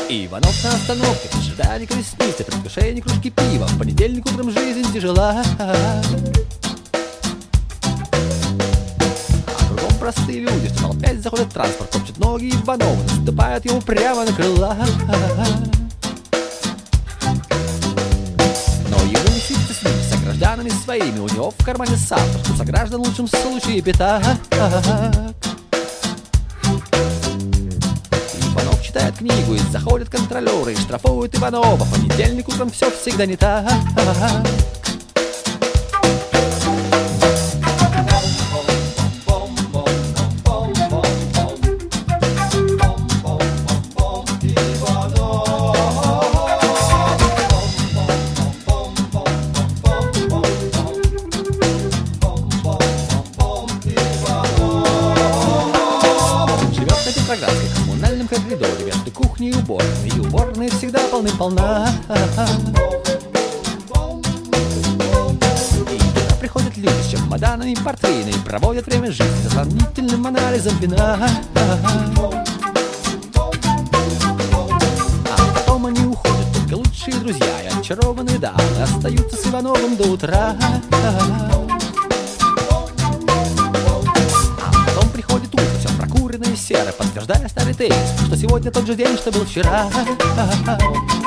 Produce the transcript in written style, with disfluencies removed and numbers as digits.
Иванов на остановке, в ожидании колесницы, предвкушение кружки пива. В понедельник утром жизнь тяжела, а кругом простые люди, что опять заходит транспорт, топчет ноги Иванова, наступают ему прямо на крыла. Но ему не сидится с ними, с гражданами своими. У него в кармане саппорт, что сограждан в лучшем случае пятак. Иванов читает книгу, и заходят контролеры и штрафуют Иванова. В понедельник утром все всегда не так. В коммунальном коридоре между кухней и уборной всегда полным-полна. И туда приходят люди с чемоданами портвейна и проводят время жизни за сомнительным анализом вина. А потом они уходят, только лучшие друзья и очарованные дамы остаются с Ивановым до утра. Серо, подтверждая старый тезис, что сегодня тот же день, что был вчера.